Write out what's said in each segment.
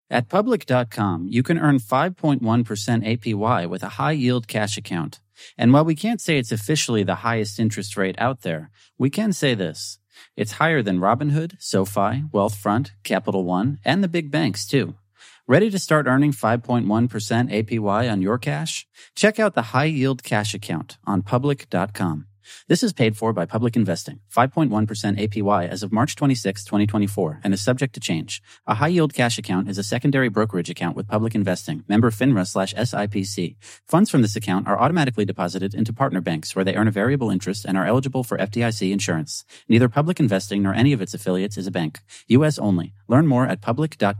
At Public.com, you can earn 5.1% APY with a high-yield cash account. And while we can't say it's officially the highest interest rate out there, we can say this. It's higher than Robinhood, SoFi, Wealthfront, Capital One, and the big banks, too. Ready to start earning 5.1% APY on your cash? Check out the high-yield cash account on Public.com. This is paid for by Public Investing, 5.1% APY as of March 26, 2024, and is subject to change. A high-yield cash account is a secondary brokerage account with Public Investing, member FINRA/SIPC. Funds from this account are automatically deposited into partner banks where they earn a variable interest and are eligible for FDIC insurance. Neither Public Investing nor any of its affiliates is a bank. U.S. only. Learn more at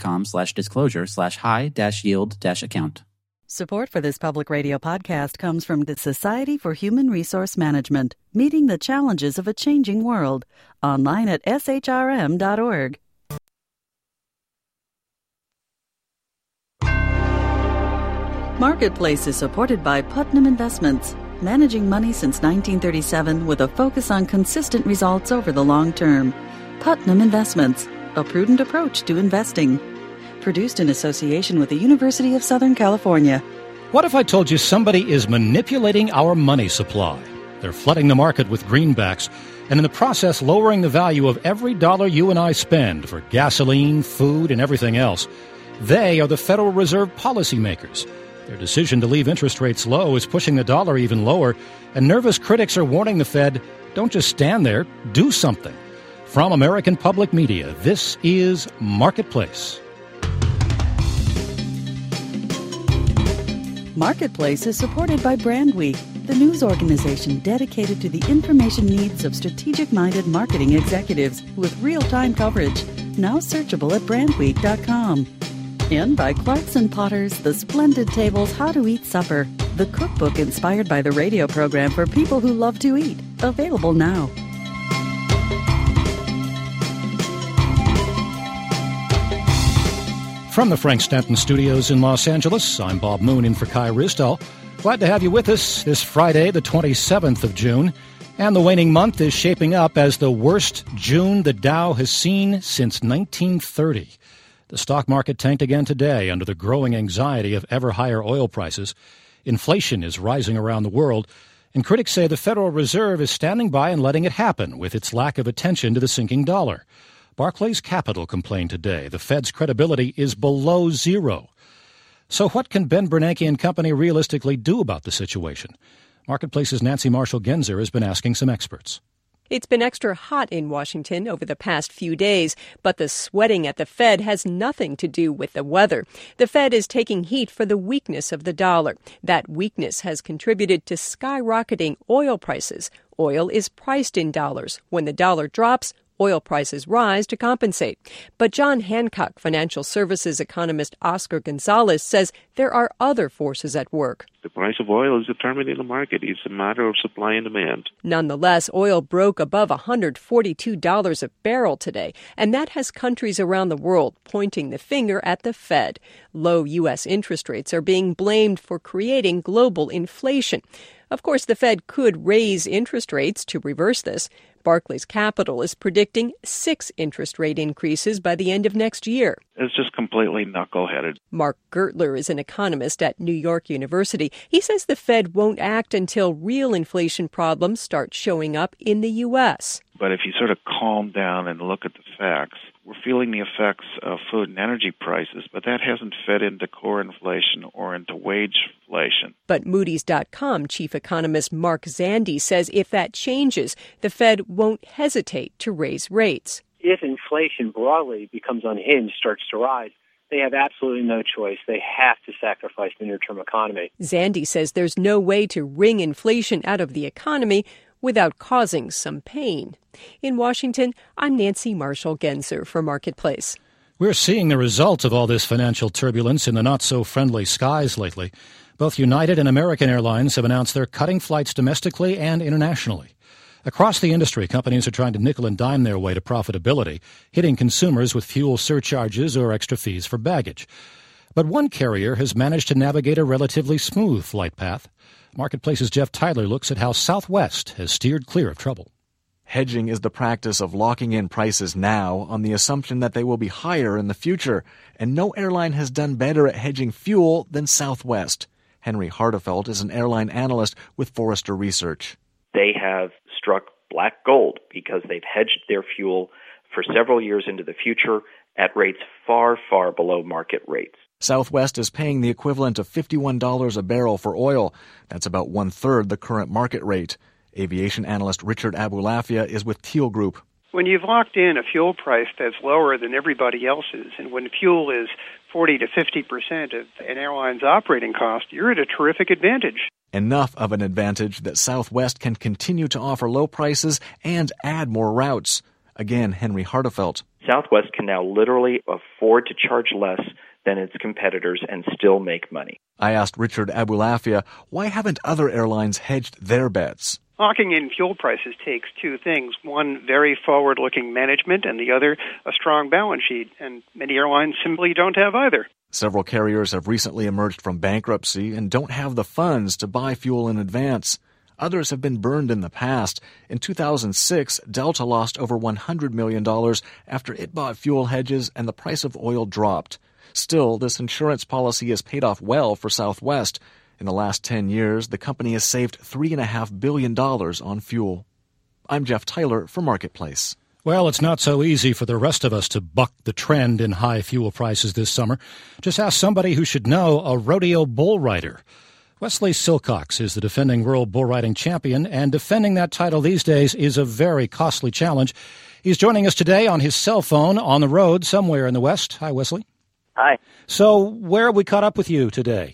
public.com/disclosure/high-yield-account. Support for this public radio podcast comes from the Society for Human Resource Management, meeting the challenges of a changing world. Online at shrm.org. Marketplace is supported by Putnam Investments, managing money since 1937 with a focus on consistent results over the long term. Putnam Investments, a prudent approach to investing. Produced in association with the University of Southern California. What if I told you somebody is manipulating our money supply? They're flooding the market with greenbacks, and in the process lowering the value of every dollar you and I spend for gasoline, food, and everything else. They are the Federal Reserve policymakers. Their decision to leave interest rates low is pushing the dollar even lower, and nervous critics are warning the Fed, don't just stand there, do something. From American Public Media, this is Marketplace. Marketplace is supported by Brandweek, the news organization dedicated to the information needs of strategic-minded marketing executives with real-time coverage, now searchable at brandweek.com. And by Clarkson Potter's The Splendid Table's How to Eat Supper, the cookbook inspired by the radio program for people who love to eat, available now. From the Frank Stanton Studios in Los Angeles, I'm Bob Moon in for Kai Risdall. Glad to have you with us this Friday, the 27th of June. And the waning month is shaping up as the worst June the Dow has seen since 1930. The stock market tanked again today under the growing anxiety of ever higher oil prices. Inflation is rising around the world, and critics say the Federal Reserve is standing by and letting it happen with its lack of attention to the sinking dollar. Barclays Capital complained today the Fed's credibility is below zero. So what can Ben Bernanke and company realistically do about the situation? Marketplace's Nancy Marshall-Genzer has been asking some experts. It's been extra hot in Washington over the past few days, but the sweating at the Fed has nothing to do with the weather. The Fed is taking heat for the weakness of the dollar. That weakness has contributed to skyrocketing oil prices. Oil is priced in dollars. When the dollar drops, oil prices rise to compensate. But John Hancock financial services economist Oscar Gonzalez says there are other forces at work. The price of oil is determined in the market. It's a matter of supply and demand. Nonetheless, oil broke above $142 a barrel today, and that has countries around the world pointing the finger at the Fed. Low U.S. interest rates are being blamed for creating global inflation. Of course, the Fed could raise interest rates to reverse this. Barclays Capital is predicting 6 interest rate increases by the end of next year. It's just completely knuckleheaded. Mark Gertler is an economist at New York University. He says the Fed won't act until real inflation problems start showing up in the U.S. But if you sort of calm down and look at the facts, we're feeling the effects of food and energy prices, but that hasn't fed into core inflation or into wage inflation. But Moody's.com chief economist Mark Zandi says if that changes, the Fed won't hesitate to raise rates. If inflation broadly becomes unhinged, starts to rise, they have absolutely no choice. They have to sacrifice the near-term economy. Zandi says there's no way to wring inflation out of the economy without causing some pain. In Washington, I'm Nancy Marshall-Genzer for Marketplace. We're seeing the results of all this financial turbulence in the not-so-friendly skies lately. Both United and American Airlines have announced they're cutting flights domestically and internationally. Across the industry, companies are trying to nickel and dime their way to profitability, hitting consumers with fuel surcharges or extra fees for baggage. But one carrier has managed to navigate a relatively smooth flight path. Marketplace's Jeff Tyler looks at how Southwest has steered clear of trouble. Hedging is the practice of locking in prices now on the assumption that they will be higher in the future, and no airline has done better at hedging fuel than Southwest. Henry Hardefelt is an airline analyst with Forrester Research. They have struck black gold because they've hedged their fuel for several years into the future at rates far, far below market rates. Southwest is paying the equivalent of $51 a barrel for oil. That's about one-third the current market rate. Aviation analyst Richard Abulafia is with Teal Group. When you've locked in a fuel price that's lower than everybody else's, and when fuel is 40 to 50% of an airline's operating cost, you're at a terrific advantage. Enough of an advantage that Southwest can continue to offer low prices and add more routes. Again, Henry Hardefelt. Southwest can now literally afford to charge less than its competitors and still make money. I asked Richard Abulafia, why haven't other airlines hedged their bets? Locking in fuel prices takes two things. One, very forward-looking management, and the other, a strong balance sheet. And many airlines simply don't have either. Several carriers have recently emerged from bankruptcy and don't have the funds to buy fuel in advance. Others have been burned in the past. In 2006, Delta lost over $100 million after it bought fuel hedges and the price of oil dropped. Still, this insurance policy has paid off well for Southwest. In the last 10 years, the company has saved $3.5 billion on fuel. I'm Jeff Tyler for Marketplace. Well, it's not so easy for the rest of us to buck the trend in high fuel prices this summer. Just ask somebody who should know, a rodeo bull rider. Wesley Silcox is the defending world bull riding champion, and defending that title these days is a very costly challenge. He's joining us today on his cell phone on the road somewhere in the West. Hi, Wesley. Hi. So where have we caught up with you today?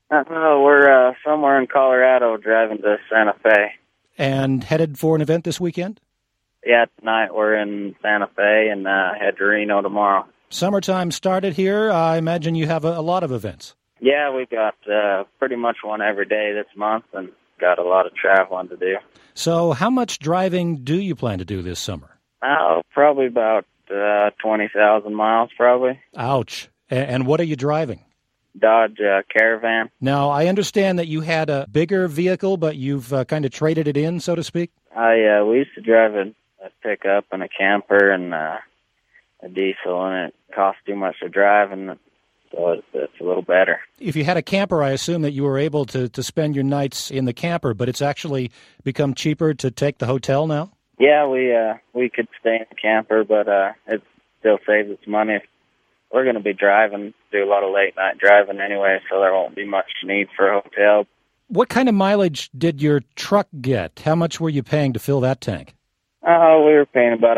We're somewhere in Colorado driving to Santa Fe. And headed for an event this weekend? Yeah, tonight we're in Santa Fe and head to Reno tomorrow. Summertime started here. I imagine you have a lot of events. Yeah, we've got pretty much one every day this month and got a lot of traveling to do. So how much driving do you plan to do this summer? Probably about 20,000 miles, probably. Ouch. And what are you driving? Dodge Caravan. Now, I understand that you had a bigger vehicle, but you've kind of traded it in, so to speak? We used to drive a pickup and a camper and a diesel, and it cost too much to drive, and so it's a little better. If you had a camper, I assume that you were able to spend your nights in the camper, but it's actually become cheaper to take the hotel now? Yeah, we could stay in the camper, but it still saves us money. We're going to be driving, do a lot of late-night driving anyway, so there won't be much need for a hotel. What kind of mileage did your truck get? How much were you paying to fill that tank? We were paying about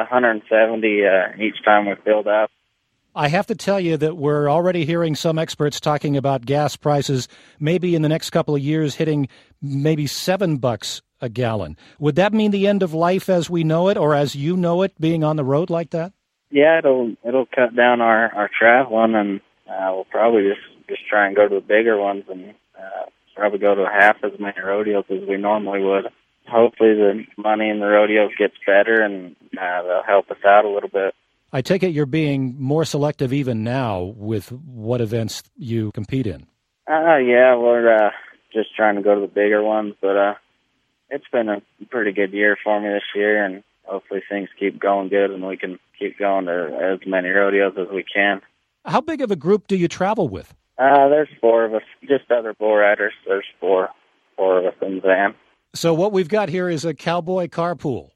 $170 each time we filled up. I have to tell you that we're already hearing some experts talking about gas prices maybe in the next couple of years hitting maybe $7 a gallon. Would that mean the end of life as we know it, or as you know it, being on the road like that? Yeah, it'll cut down our traveling, and we'll probably just try and go to the bigger ones and probably go to half as many rodeos as we normally would. Hopefully the money in the rodeos gets better, and they'll help us out a little bit. I take it you're being more selective even now with what events you compete in. Yeah, we're just trying to go to the bigger ones, but it's been a pretty good year for me this year, and hopefully things keep going good and we can keep going to as many rodeos as we can. How big of a group do you travel with? There's 4 of us, just other bull riders. There's four of us in the van. So what we've got here is a cowboy carpool.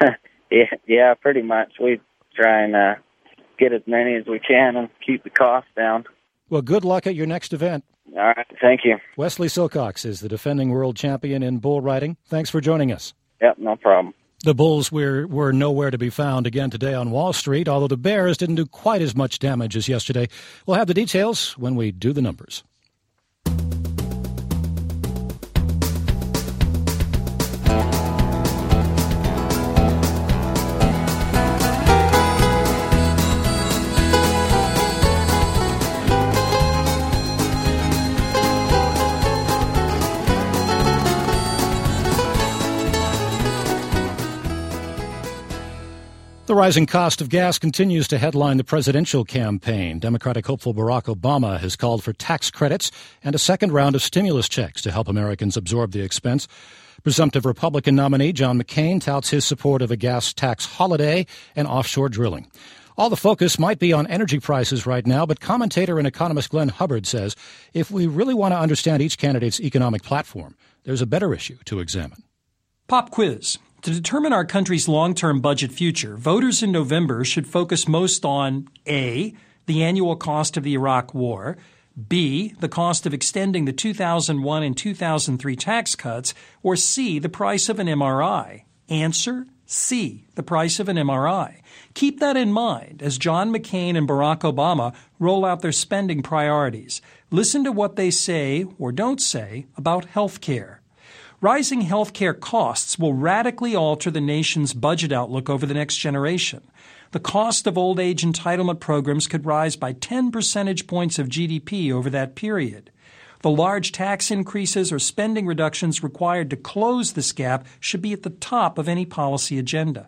Yeah, pretty much. We try and get as many as we can and keep the cost down. Well, good luck at your next event. All right, thank you. Wesley Silcox is the defending world champion in bull riding. Thanks for joining us. Yep, no problem. The bulls were nowhere to be found again today on Wall Street, although the bears didn't do quite as much damage as yesterday. We'll have the details when we do the numbers. The The rising cost of gas continues to headline the presidential campaign. Democratic hopeful Barack Obama has called for tax credits and a second round of stimulus checks to help Americans absorb the expense. Presumptive Republican nominee John McCain touts his support of a gas tax holiday and offshore drilling. All the focus might be on energy prices right now, but commentator and economist Glenn Hubbard says if we really want to understand each candidate's economic platform, there's a better issue to examine. Pop quiz. To determine our country's long-term budget future, voters in November should focus most on A, the annual cost of the Iraq War, B, the cost of extending the 2001 and 2003 tax cuts, or C, the price of an MRI. Answer, C, the price of an MRI. Keep that in mind as John McCain and Barack Obama roll out their spending priorities. Listen to what they say or don't say about health care. Rising health care costs will radically alter the nation's budget outlook over the next generation. The cost of old age entitlement programs could rise by 10 percentage points of GDP over that period. The large tax increases or spending reductions required to close this gap should be at the top of any policy agenda.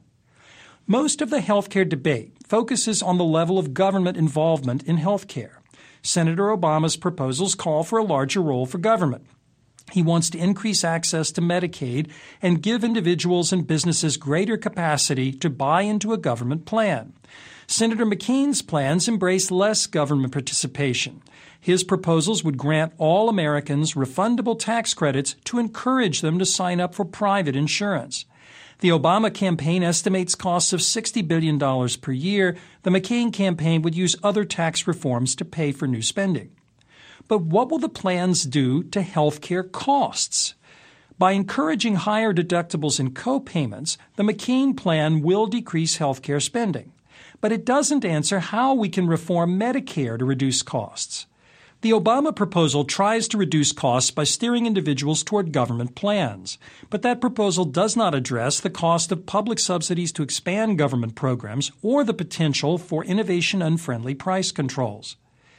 Most of the health care debate focuses on the level of government involvement in health care. Senator Obama's proposals call for a larger role for government. He wants to increase access to Medicaid and give individuals and businesses greater capacity to buy into a government plan. Senator McCain's plans embrace less government participation. His proposals would grant all Americans refundable tax credits to encourage them to sign up for private insurance. The Obama campaign estimates costs of $60 billion per year. The McCain campaign would use other tax reforms to pay for new spending. But what will the plans do to health care costs? By encouraging higher deductibles and co-payments, the McCain plan will decrease health care spending. But it doesn't answer how we can reform Medicare to reduce costs. The Obama proposal tries to reduce costs by steering individuals toward government plans. But that proposal does not address the cost of public subsidies to expand government programs or the potential for innovation-unfriendly price controls.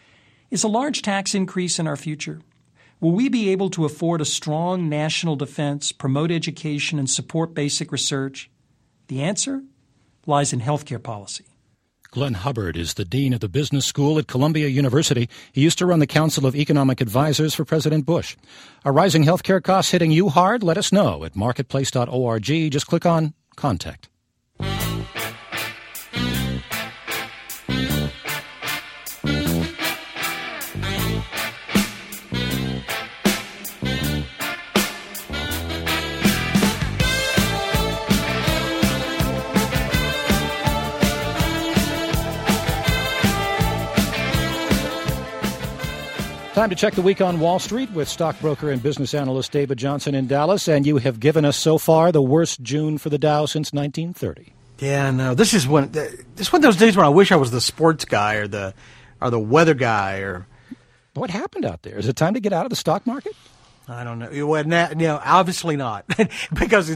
Is a large tax increase in our future? Will we be able to afford a strong national defense, promote education, and support basic research? The answer lies in healthcare policy. Glenn Hubbard is the dean of the business school at Columbia University. He used to run the Council of Economic Advisors for President Bush. Are rising healthcare costs hitting you hard? Let us know at marketplace.org. Just click on Contact. Time to check the week on Wall Street with stockbroker and business analyst David Johnson in Dallas. And you have given us so far the worst June for the Dow since 1930. Yeah, no, this is one of those days when I wish I was the sports guy or the weather guy. Or what happened out there? Is it time to get out of the stock market? I don't know. Well, no, obviously not, because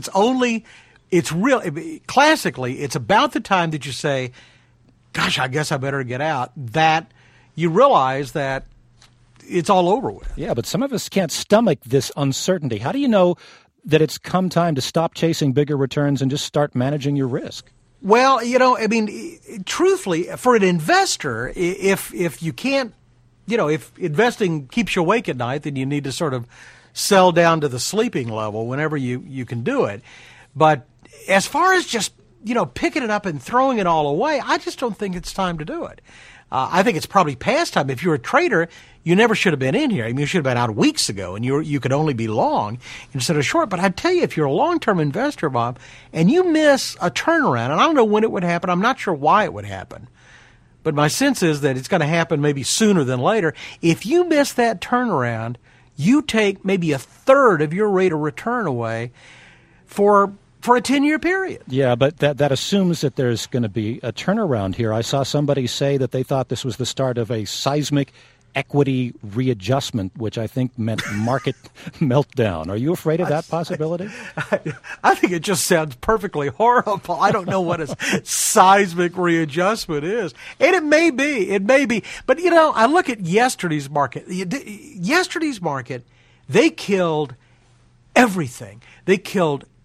classically, it's about the time that you say, "Gosh, I guess I better get out." That you realize that it's all over with. Yeah, but some of us can't stomach this uncertainty. How do you know that it's come time to stop chasing bigger returns and just start managing your risk? Well, truthfully, for an investor, if you can't, if investing keeps you awake at night, then you need to sort of sell down to the sleeping level whenever you can do it. But as far as just, picking it up and throwing it all away, I just don't think it's time to do it. I think it's probably past time. If you're a trader, you never should have been in here. I mean, you should have been out weeks ago, and you could only be long instead of short. But I tell you, if you're a long-term investor, Bob, and you miss a turnaround, and I don't know when it would happen, I'm not sure why it would happen, but my sense is that it's going to happen maybe sooner than later. If you miss that turnaround, you take maybe a third of your rate of return away for a 10-year period. Yeah, but that assumes that there's going to be a turnaround here. I saw somebody say that they thought this was the start of a seismic equity readjustment, which I think meant market meltdown. Are you afraid of that possibility? I think it just sounds perfectly horrible. I don't know what a seismic readjustment is. And it may be. But, I look at yesterday's market. Yesterday's market, they killed everything. They killed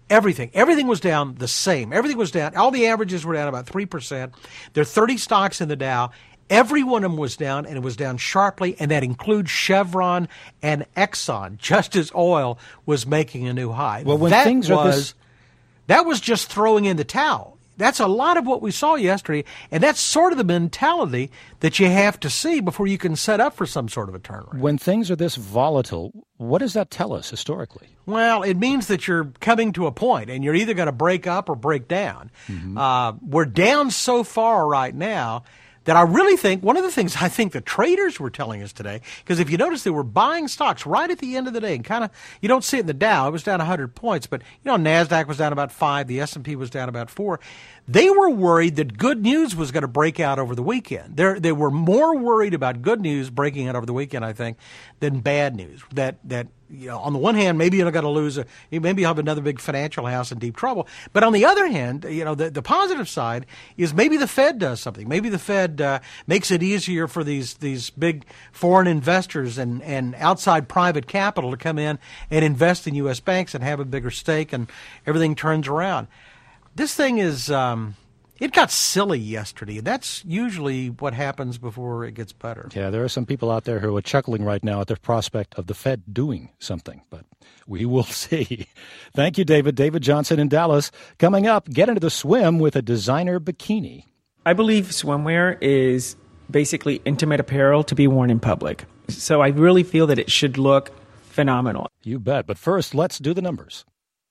Everything was down the same. Everything was down. All the averages were down about 3%. There are 30 stocks in the Dow. Every one of them was down, and it was down sharply, and that includes Chevron and Exxon, just as oil was making a new high. Well, when that was just throwing in the towel. That's a lot of what we saw yesterday, and that's sort of the mentality that you have to see before you can set up for some sort of a turnaround. When things are this volatile, what does that tell us historically? Well, it means that you're coming to a point, and you're either going to break up or break down. Mm-hmm. We're down so far right now that I really think, one of the things I think the traders were telling us today, because if you notice, they were buying stocks right at the end of the day, and kind of, you don't see it in the Dow, it was down 100 points, but, NASDAQ was down about 5, the S&P was down about 4. They were worried that good news was going to break out over the weekend. They were more worried about good news breaking out over the weekend, I think, than bad news. That on the one hand, maybe you're going to lose maybe you'll have another big financial house in deep trouble. But on the other hand, the positive side is maybe the Fed does something. Maybe the Fed makes it easier for these big foreign investors and outside private capital to come in and invest in U.S. banks and have a bigger stake, and everything turns around. This thing is, it got silly yesterday. That's usually what happens before it gets better. Yeah, there are some people out there who are chuckling right now at the prospect of the Fed doing something, but we will see. Thank you, David. David Johnson in Dallas. Coming up, get into the swim with a designer bikini. I believe swimwear is basically intimate apparel to be worn in public. So I really feel that it should look phenomenal. You bet. But first, let's do the numbers.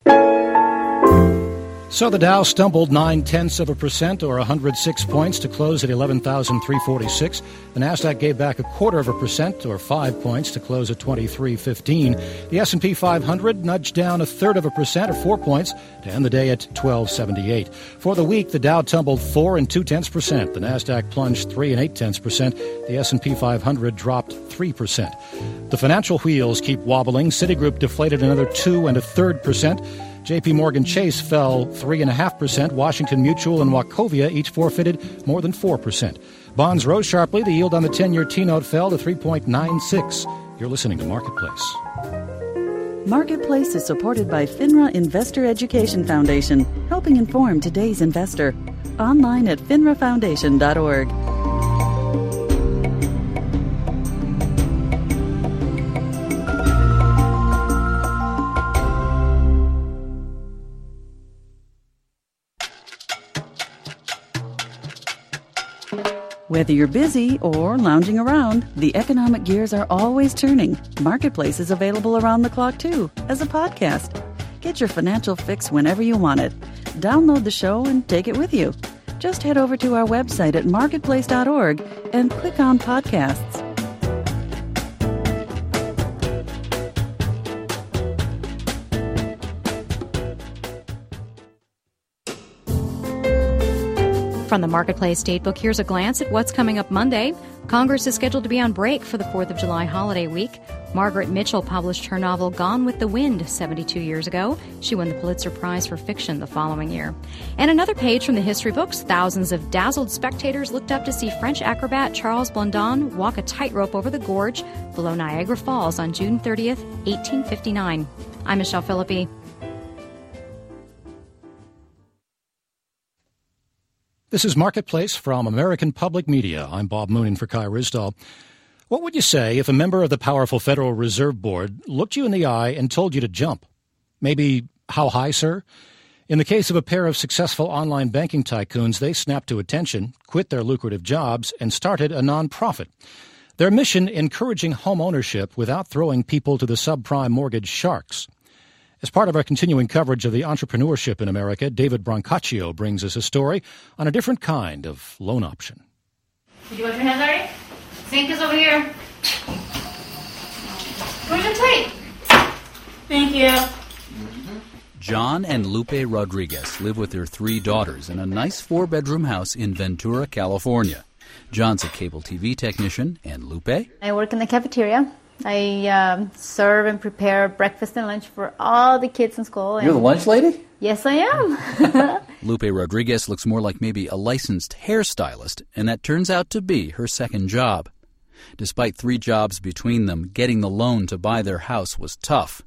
So the Dow stumbled 0.9% or 106 points to close at 11,346. The Nasdaq gave back 0.25% or 5 points to close at 2315. The S&P 500 nudged down 0.33% or 4 points to end the day at 1278. For the week, the Dow tumbled 4 0.2%. The Nasdaq plunged 3 0.8%. The S&P 500 dropped 3%. The financial wheels keep wobbling. Citigroup deflated another 2 1/3%. J.P. Morgan Chase fell 3.5%. Washington Mutual and Wachovia each forfeited more than 4%. Bonds rose sharply. The yield on the 10-year T-note fell to 3.96. You're listening to Marketplace. Marketplace is supported by FINRA Investor Education Foundation, helping inform today's investor. Online at finrafoundation.org. Whether you're busy or lounging around, the economic gears are always turning. Marketplace is available around the clock, too, as a podcast. Get your financial fix whenever you want it. Download the show and take it with you. Just head over to our website at marketplace.org and click on podcasts. From the Marketplace Datebook, here's a glance at what's coming up Monday. Congress is scheduled to be on break for the 4th of July holiday week. Margaret Mitchell published her novel Gone with the Wind 72 years ago. She won the Pulitzer Prize for Fiction the following year. And another page from the history books. Thousands of dazzled spectators looked up to see French acrobat Charles Blondin walk a tightrope over the gorge below Niagara Falls on June 30th, 1859. I'm Michelle Philippi. This is Marketplace from American Public Media. I'm Bob Moonin for Kai Ryssdal. What would you say if a member of the powerful Federal Reserve Board looked you in the eye and told you to jump? Maybe, how high, sir? In the case of a pair of successful online banking tycoons, they snapped to attention, quit their lucrative jobs, and started a nonprofit. Their mission, encouraging home ownership without throwing people to the subprime mortgage sharks. As part of our continuing coverage of the entrepreneurship in America, David Brancaccio brings us a story on a different kind of loan option. Did you wash your hands already? Sink is over here. Where's your plate? Thank you. John and Lupe Rodriguez live with their 3 daughters in a nice 4-bedroom house in Ventura, California. John's a cable TV technician, and Lupe? I work in the cafeteria. I serve and prepare breakfast and lunch for all the kids in school. You're the lunch lady? Yes, I am. Lupe Rodriguez looks more like maybe a licensed hairstylist, and that turns out to be her second job. Despite 3 jobs between them, getting the loan to buy their house was tough.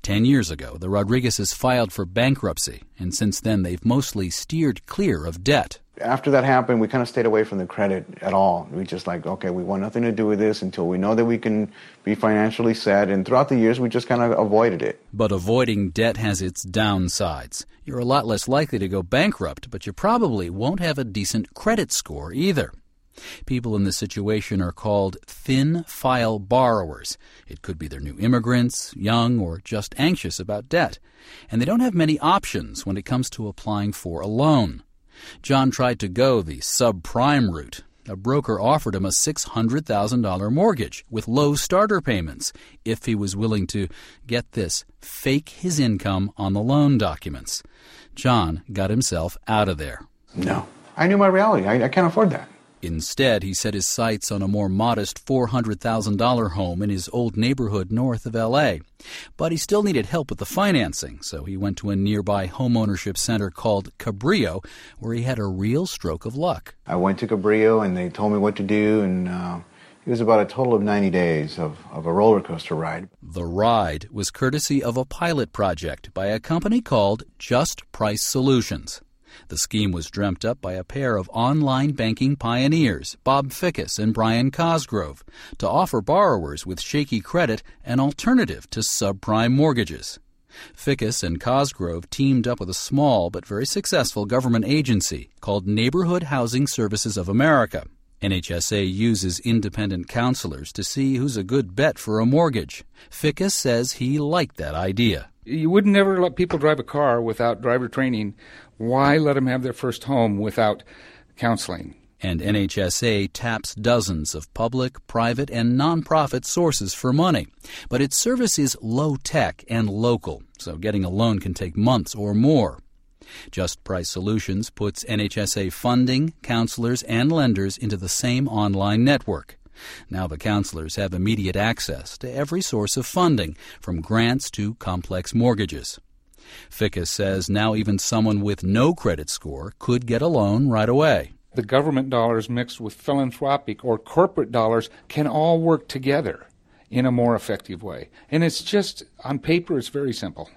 10 years ago, the Rodriguezes filed for bankruptcy, and since then they've mostly steered clear of debt. After that happened, we kind of stayed away from the credit at all. We just okay, we want nothing to do with this until we know that we can be financially set. And throughout the years, we just kind of avoided it. But avoiding debt has its downsides. You're a lot less likely to go bankrupt, but you probably won't have a decent credit score either. People in this situation are called thin-file borrowers. It could be they're new immigrants, young, or just anxious about debt. And they don't have many options when it comes to applying for a loan. John tried to go the subprime route. A broker offered him a $600,000 mortgage with low starter payments if he was willing to, get this, fake his income on the loan documents. John got himself out of there. No. I knew my reality. I can't afford that. Instead, he set his sights on a more modest $400,000 home in his old neighborhood north of L.A. But he still needed help with the financing, so he went to a nearby homeownership center called Cabrillo, where he had a real stroke of luck. I went to Cabrillo, and they told me what to do, and it was about a total of 90 days of a roller coaster ride. The ride was courtesy of a pilot project by a company called Just Price Solutions. The scheme was dreamt up by a pair of online banking pioneers, Bob Fickus and Brian Cosgrove, to offer borrowers with shaky credit an alternative to subprime mortgages. Fickus and Cosgrove teamed up with a small but very successful government agency called Neighborhood Housing Services of America. NHSA uses independent counselors to see who's a good bet for a mortgage. Fickus says he liked that idea. You would never let people drive a car without driver training. Why let them have their first home without counseling? And NHSA taps dozens of public, private, and nonprofit sources for money. But its service is low-tech and local, so getting a loan can take months or more. Just Price Solutions puts NHSA funding, counselors, and lenders into the same online network. Now the counselors have immediate access to every source of funding, from grants to complex mortgages. Fickus says now even someone with no credit score could get a loan right away. The government dollars mixed with philanthropic or corporate dollars can all work together in a more effective way. And it's just, on paper, it's very simple.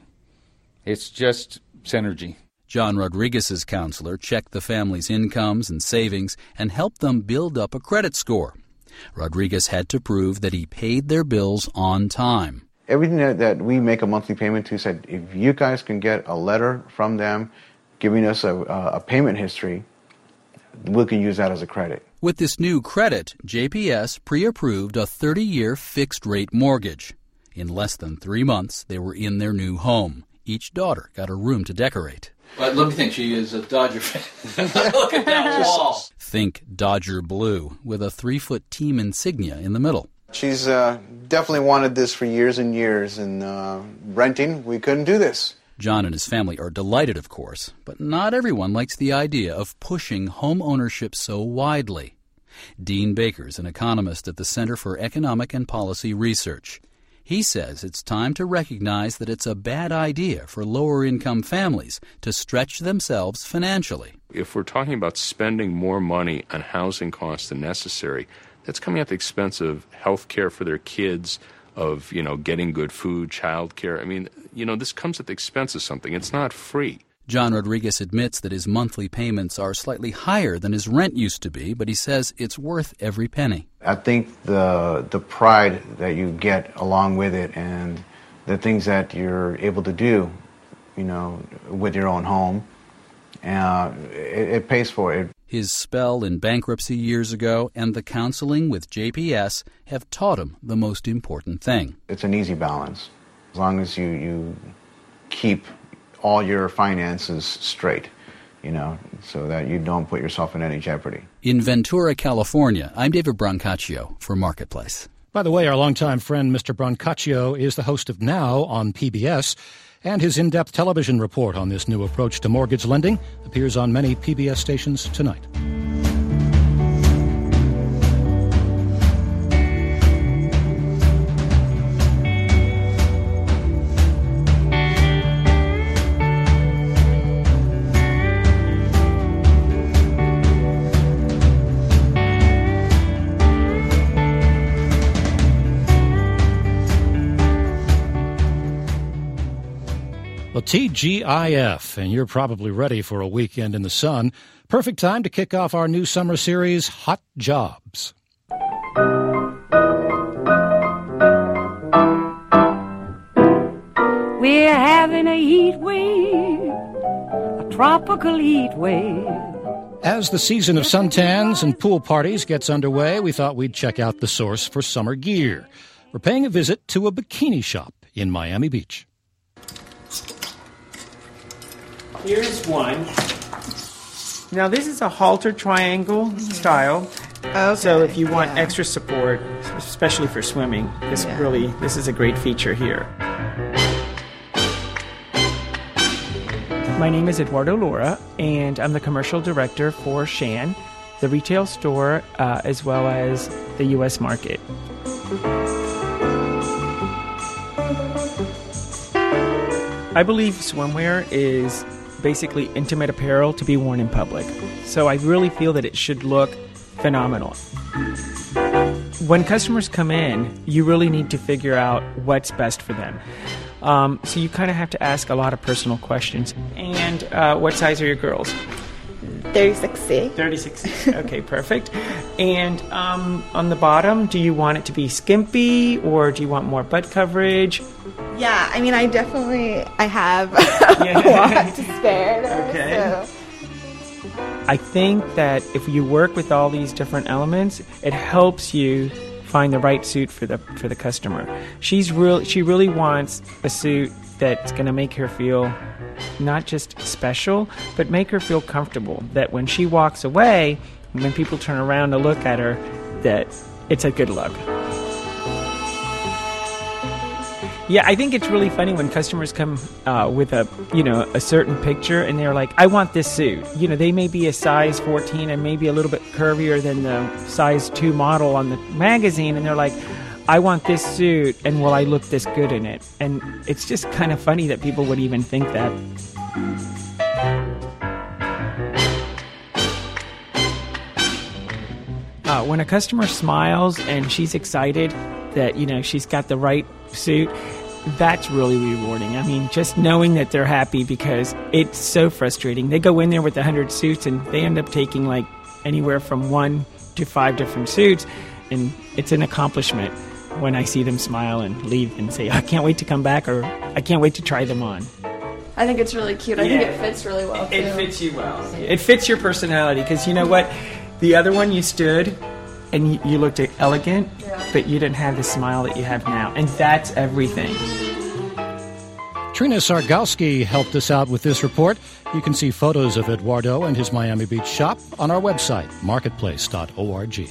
It's just synergy. John Rodriguez's counselor checked the family's incomes and savings and helped them build up a credit score. Rodriguez had to prove that he paid their bills on time. Everything that we make a monthly payment to said, if you guys can get a letter from them giving us a payment history, we can use that as a credit. With this new credit, JPS pre-approved a 30-year fixed-rate mortgage. In less than 3 months, they were in their new home. Each daughter got a room to decorate. But let me think, she is a Dodger fan. Look at that wall. Think Dodger blue, with a 3-foot team insignia in the middle. She's definitely wanted this for years and years, and renting, we couldn't do this. John and his family are delighted, of course, but not everyone likes the idea of pushing home ownership so widely. Dean Baker is an economist at the Center for Economic and Policy Research. He says it's time to recognize that it's a bad idea for lower-income families to stretch themselves financially. If we're talking about spending more money on housing costs than necessary, that's coming at the expense of health care for their kids, of, getting good food, child care. I mean, this comes at the expense of something. It's not free. John Rodriguez admits that his monthly payments are slightly higher than his rent used to be, but he says it's worth every penny. I think the pride that you get along with it and the things that you're able to do, with your own home, it pays for it. His spell in bankruptcy years ago and the counseling with JPS have taught him the most important thing. It's an easy balance. As long as you keep all your finances straight, so that you don't put yourself in any jeopardy. In Ventura, California, I'm David Brancaccio for Marketplace. By the way, our longtime friend Mr. Brancaccio is the host of Now on PBS, and his in-depth television report on this new approach to mortgage lending appears on many PBS stations tonight. Well, TGIF, and you're probably ready for a weekend in the sun. Perfect time to kick off our new summer series, Hot Jobs. We're having a heat wave, a tropical heat wave. As the season of suntans and pool parties gets underway, we thought we'd check out the source for summer gear. We're paying a visit to a bikini shop in Miami Beach. Here's one. Now, this is a halter triangle style. Okay. So if you want extra support, especially for swimming, this is a great feature here. My name is Eduardo Lora, and I'm the commercial director for Shan, the retail store, as well as the U.S. market. I believe swimwear is basically intimate apparel to be worn in public. So I really feel that it should look phenomenal. When customers come in, you really need to figure out what's best for them. So you kind of have to ask a lot of personal questions. And what size are your girls? 36C. 36C. Okay, perfect. And on the bottom, do you want it to be skimpy or do you want more butt coverage? Yeah, I mean, I have a lot to spare there. Okay. So. I think that if you work with all these different elements, it helps you find the right suit for the customer. She really wants a suit that's going to make her feel not just special, but make her feel comfortable. That when she walks away, when people turn around to look at her, that it's a good look. Yeah, I think it's really funny when customers come with a certain picture and they're like, I want this suit. You know, they may be a size 14 and maybe a little bit curvier than the size 2 model on the magazine, and they're like, I want this suit, and will I look this good in it? And it's just kind of funny that people would even think that. When a customer smiles and she's excited that, she's got the right suit, that's really rewarding. I mean, just knowing that they're happy, because it's so frustrating. They go in there with 100 suits and they end up taking like anywhere from 1 to 5 different suits, and it's an accomplishment when I see them smile and leave and say, I can't wait to come back, or I can't wait to try them on. I think it's really cute. I think it fits really well, too. It fits you well. It fits your personality, because you know what? The other one, you stood and you looked elegant, but you didn't have the smile that you have now. And that's everything. Trina Sargowski helped us out with this report. You can see photos of Eduardo and his Miami Beach shop on our website, marketplace.org.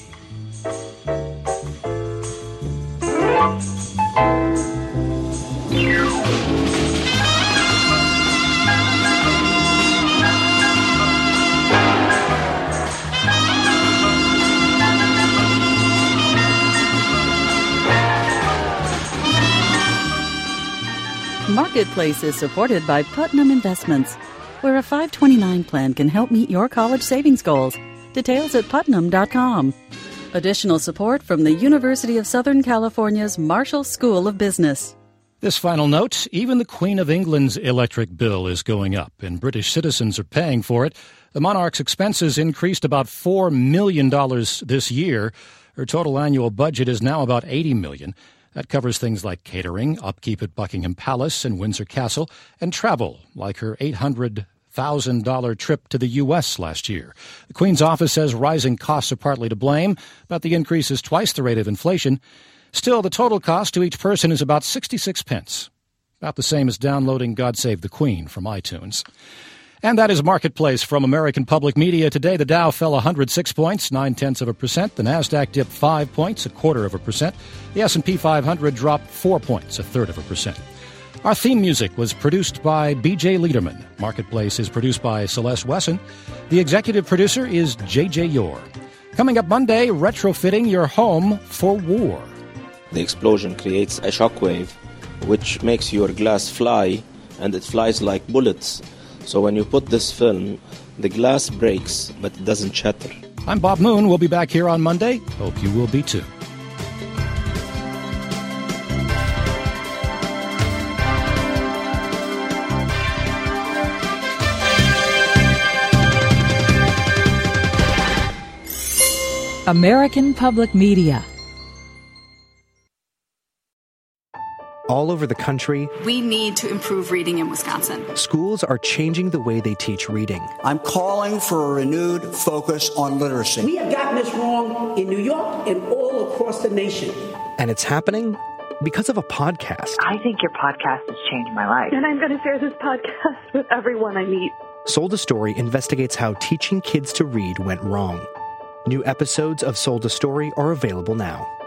Marketplace is supported by Putnam Investments, where a 529 plan can help meet your college savings goals. Details at putnam.com. Additional support from the University of Southern California's Marshall School of Business. This final note, even the Queen of England's electric bill is going up, and British citizens are paying for it. The monarch's expenses increased about $4 million this year. Her total annual budget is now about $80 million. That covers things like catering, upkeep at Buckingham Palace and Windsor Castle, and travel, like her $800,000 trip to the U.S. last year. The Queen's office says rising costs are partly to blame, but the increase is twice the rate of inflation. Still, the total cost to each person is about 66 pence, about the same as downloading God Save the Queen from iTunes. And that is Marketplace from American Public Media. Today, the Dow fell 106 points, 0.9%. The Nasdaq dipped 5 points, 0.25%. The S&P 500 dropped 4 points, 0.33%. Our theme music was produced by B.J. Liederman. Marketplace is produced by Celeste Wesson. The executive producer is J.J. Yore. Coming up Monday, retrofitting your home for war. The explosion creates a shockwave, which makes your glass fly, and it flies like bullets. So when you put this film, the glass breaks, but it doesn't shatter. I'm Bob Moon. We'll be back here on Monday. Hope you will be too. American Public Media. All over the country, we need to improve reading in Wisconsin. Schools are changing the way they teach reading. I'm calling for a renewed focus on literacy. We have gotten this wrong in New York and all across the nation. And it's happening because of a podcast. I think your podcast has changed my life. And I'm going to share this podcast with everyone I meet. Sold a Story investigates how teaching kids to read went wrong. New episodes of Sold a Story are available now.